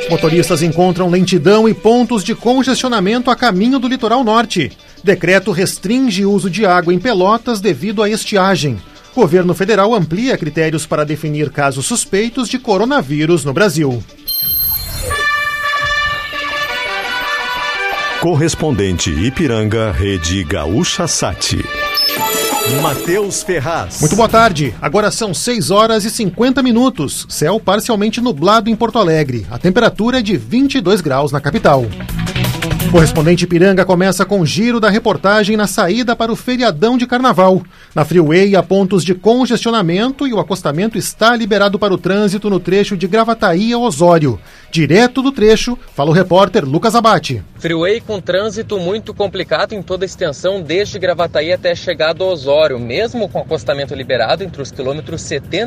Motoristas encontram lentidão e pontos de congestionamento a caminho do litoral norte. Decreto restringe o uso de água em Pelotas devido à estiagem. Governo federal amplia critérios para definir casos suspeitos de coronavírus no Brasil. Correspondente Ipiranga, Rede Gaúcha Sat. Matheus Ferraz. Muito boa tarde. Agora são 6h50. Céu parcialmente nublado em Porto Alegre. A temperatura é de 22 graus na capital. Correspondente Ipiranga começa com giro da reportagem na saída para o feriadão de carnaval. Na Freeway há pontos de congestionamento e o acostamento está liberado para o trânsito no trecho de Gravataí a Osório. Direto do trecho, fala o repórter Lucas Abate. Freeway com trânsito muito complicado em toda a extensão, desde Gravataí até a chegada a Osório. Mesmo com acostamento liberado entre os quilômetros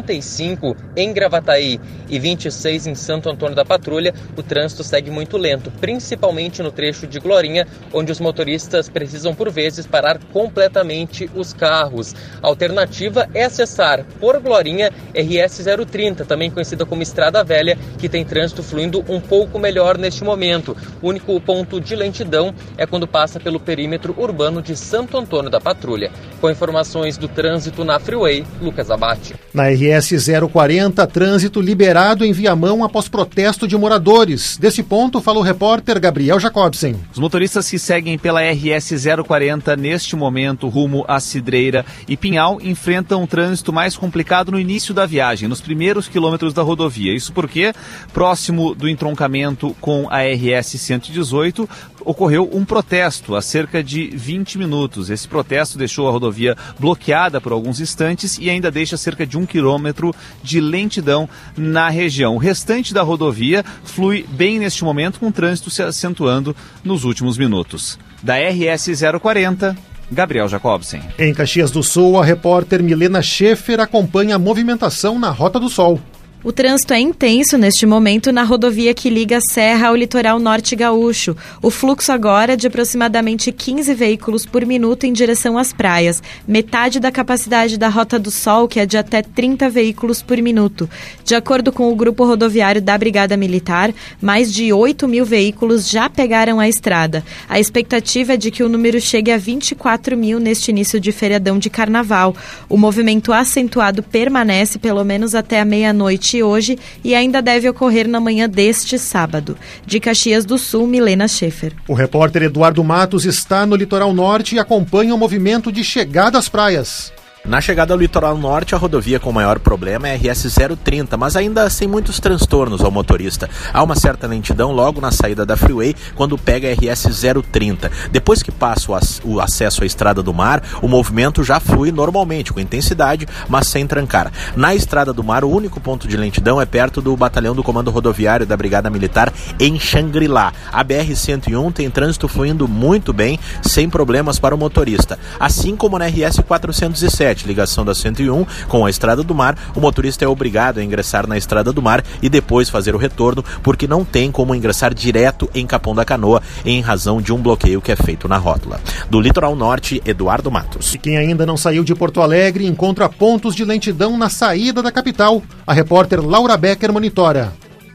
75 em Gravataí e 26 em Santo Antônio da Patrulha, o trânsito segue muito lento, principalmente no trecho de Glorinha, onde os motoristas precisam por vezes parar completamente os carros. A alternativa é acessar por Glorinha RS 030, também conhecida como Estrada Velha, que tem trânsito fluindo um pouco melhor neste momento. O único ponto de lentidão é quando passa pelo perímetro urbano de Santo Antônio da Patrulha. Com informações do trânsito na Freeway, Lucas Abate. Na RS 040, trânsito liberado em Viamão após protesto de moradores. Desse ponto, fala o repórter Gabriel Jacobsen. Os motoristas que seguem pela RS 040 neste momento rumo à Cidreira e Pinhal enfrentam um trânsito mais complicado no início da viagem, nos primeiros quilômetros da rodovia. Isso porque, próximo do entroncamento com a RS 118, ocorreu um protesto há cerca de 20 minutos. Esse protesto deixou a rodovia bloqueada por alguns instantes e ainda deixa cerca de 1 quilômetro de lentidão na região. O restante da rodovia flui bem neste momento, com o trânsito se acentuando nos últimos minutos. Da RS 040, Gabriel Jacobsen. Em Caxias do Sul, a repórter Milena Schaefer acompanha a movimentação na Rota do Sol. O trânsito é intenso neste momento na rodovia que liga a Serra ao litoral norte gaúcho. O fluxo agora é de aproximadamente 15 veículos por minuto em direção às praias, metade da capacidade da Rota do Sol, que é de até 30 veículos por minuto. De acordo com o grupo rodoviário da Brigada Militar, mais de 8.000 veículos já pegaram a estrada. A expectativa é de que o número chegue a 24.000 neste início de feriadão de carnaval. O movimento acentuado permanece pelo menos até a meia-noite hoje e ainda deve ocorrer na manhã deste sábado. De Caxias do Sul, Milena Schaefer. O repórter Eduardo Matos está no litoral norte e acompanha o movimento de chegada às praias. Na chegada ao litoral norte, a rodovia com maior problema é a RS 030, mas ainda sem muitos transtornos ao motorista. Há uma certa lentidão logo na saída da Freeway, quando pega a RS 030. Depois que passa o acesso à Estrada do Mar, o movimento já flui normalmente, com intensidade, mas sem trancar. Na Estrada do Mar, o único ponto de lentidão é perto do batalhão do Comando Rodoviário da Brigada Militar, em Xangri-Lá. A BR-101 tem trânsito fluindo muito bem, sem problemas para o motorista. Assim como na RS 407, ligação da 101 com a Estrada do Mar, o motorista é obrigado a ingressar na Estrada do Mar e depois fazer o retorno, porque não tem como ingressar direto em Capão da Canoa, em razão de um bloqueio que é feito na rótula. Do litoral norte, Eduardo Matos. E quem ainda não saiu de Porto Alegre encontra pontos de lentidão na saída da capital. A repórter Laura Becker monitora.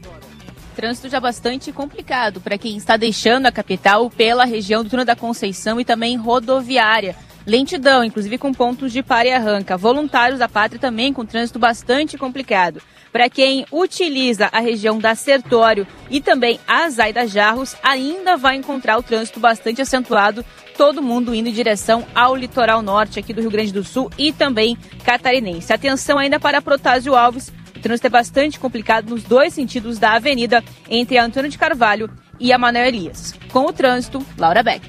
Trânsito já bastante complicado para quem está deixando a capital pela região do Túnel da Conceição e também rodoviária. Lentidão, inclusive com pontos de para e arranca. Voluntários da Pátria também com trânsito bastante complicado. Para quem utiliza a região da Sertório e também a Zaida Jarros, ainda vai encontrar o trânsito bastante acentuado, todo mundo indo em direção ao litoral norte aqui do Rio Grande do Sul e também catarinense. Atenção ainda para Protásio Alves, o trânsito é bastante complicado nos dois sentidos da avenida, entre a Antônio de Carvalho e a Manuel Elias. Com o trânsito, Laura Beck.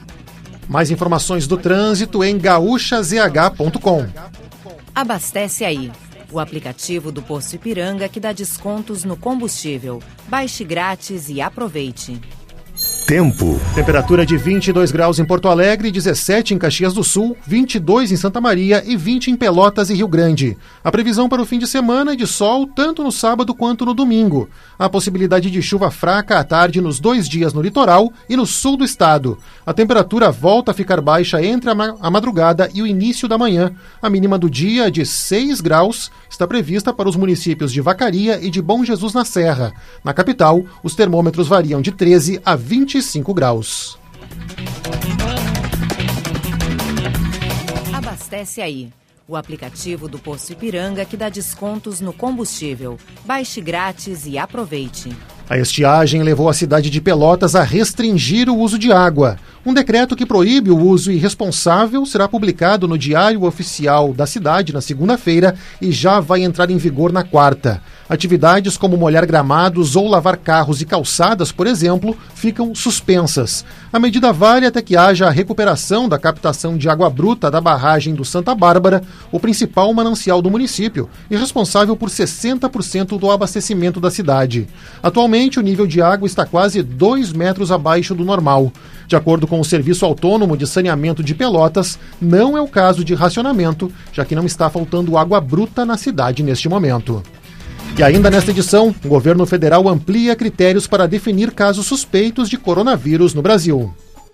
Mais informações do trânsito em gaúchazh.com. Abastece aí. O aplicativo do Posto Ipiranga que dá descontos no combustível. Baixe grátis e aproveite. Tempo. Temperatura de 22 graus em Porto Alegre, 17 em Caxias do Sul, 22 em Santa Maria e 20 em Pelotas e Rio Grande. A previsão para o fim de semana é de sol tanto no sábado quanto no domingo. Há possibilidade de chuva fraca à tarde nos 2 dias no litoral e no sul do estado. A temperatura volta a ficar baixa entre a madrugada e o início da manhã. A mínima do dia, de 6 graus, está prevista para os municípios de Vacaria e de Bom Jesus na Serra. Na capital, os termômetros variam de 13 a 25 graus. Abastece aí. O aplicativo do Posto Ipiranga que dá descontos no combustível. Baixe grátis e aproveite. A estiagem levou a cidade de Pelotas a restringir o uso de água. Um decreto que proíbe o uso irresponsável será publicado no Diário Oficial da cidade na segunda-feira e já vai entrar em vigor na quarta. Atividades como molhar gramados ou lavar carros e calçadas, por exemplo, ficam suspensas. A medida vale até que haja a recuperação da captação de água bruta da barragem do Santa Bárbara, o principal manancial do município e responsável por 60% do abastecimento da cidade. Atualmente, o nível de água está quase 2 metros abaixo do normal. De acordo com o Serviço Autônomo de Saneamento de Pelotas, não é o caso de racionamento, já que não está faltando água bruta na cidade neste momento. E ainda nesta edição, o governo federal amplia critérios para definir casos suspeitos de coronavírus no Brasil.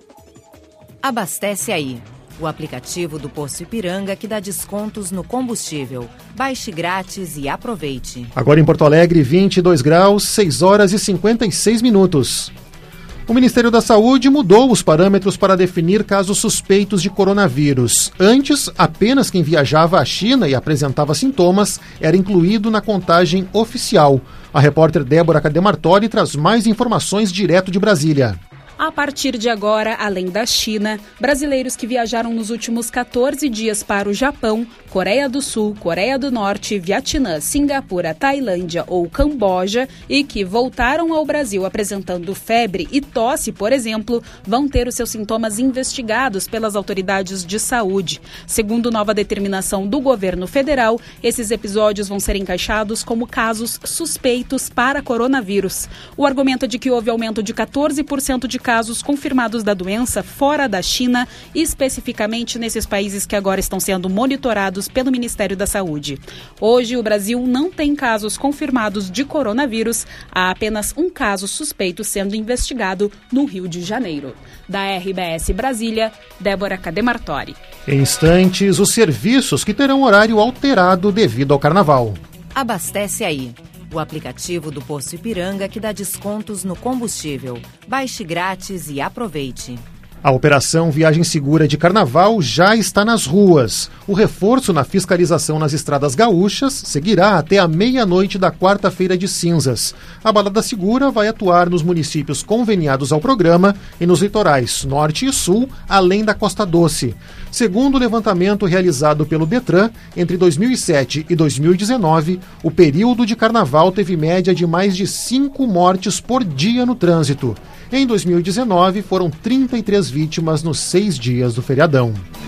Abastece aí. O aplicativo do Posto Ipiranga que dá descontos no combustível. Baixe grátis e aproveite. Agora em Porto Alegre, 22 graus, 6 horas e 56 minutos. O Ministério da Saúde mudou os parâmetros para definir casos suspeitos de coronavírus. Antes, apenas quem viajava à China e apresentava sintomas era incluído na contagem oficial. A repórter Débora Cademartori traz mais informações direto de Brasília. A partir de agora, além da China, brasileiros que viajaram nos últimos 14 dias para o Japão, Coreia do Sul, Coreia do Norte, Vietnã, Singapura, Tailândia ou Camboja e que voltaram ao Brasil apresentando febre e tosse, por exemplo, vão ter os seus sintomas investigados pelas autoridades de saúde. Segundo nova determinação do governo federal, esses episódios vão ser encaixados como casos suspeitos para coronavírus. O argumento é de que houve aumento de 14% de casos confirmados da doença fora da China, especificamente nesses países que agora estão sendo monitorados pelo Ministério da Saúde. Hoje, o Brasil não tem casos confirmados de coronavírus, há apenas um caso suspeito sendo investigado no Rio de Janeiro. Da RBS Brasília, Débora Cademartori. Em instantes, os serviços que terão horário alterado devido ao carnaval. Abastece aí. O aplicativo do Posto Ipiranga que dá descontos no combustível. Baixe grátis e aproveite. A Operação Viagem Segura de Carnaval já está nas ruas. O reforço na fiscalização nas estradas gaúchas seguirá até a meia-noite da quarta-feira de cinzas. A Balada Segura vai atuar nos municípios conveniados ao programa e nos litorais norte e sul, além da Costa Doce. Segundo o levantamento realizado pelo Detran, entre 2007 e 2019, o período de carnaval teve média de mais de 5 mortes por dia no trânsito. Em 2019, foram 33 vítimas nos 6 dias do feriadão.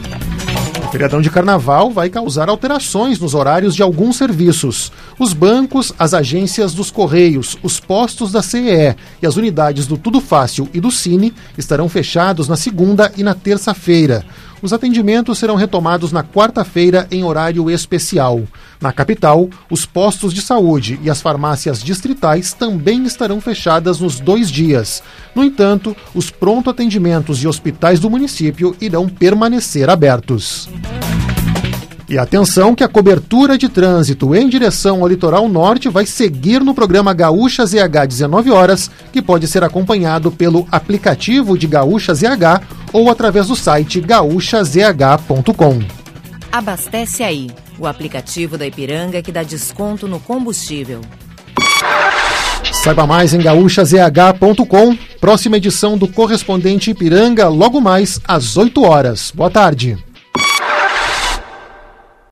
O feriadão de carnaval vai causar alterações nos horários de alguns serviços. Os bancos, as agências dos Correios, os postos da CEE e as unidades do Tudo Fácil e do Cine estarão fechados na segunda e na terça-feira. Os atendimentos serão retomados na quarta-feira em horário especial. Na capital, os postos de saúde e as farmácias distritais também estarão fechadas nos 2 dias. No entanto, os pronto-atendimentos e hospitais do município irão permanecer abertos. E atenção que a cobertura de trânsito em direção ao litoral norte vai seguir no programa Gaúcha ZH 19 horas, que pode ser acompanhado pelo aplicativo de Gaúcha ZH ou através do site gaúchazh.com. Abastece aí, o aplicativo da Ipiranga que dá desconto no combustível. Saiba mais em gaúchazh.com. Próxima edição do Correspondente Ipiranga, logo mais às 8 horas. Boa tarde.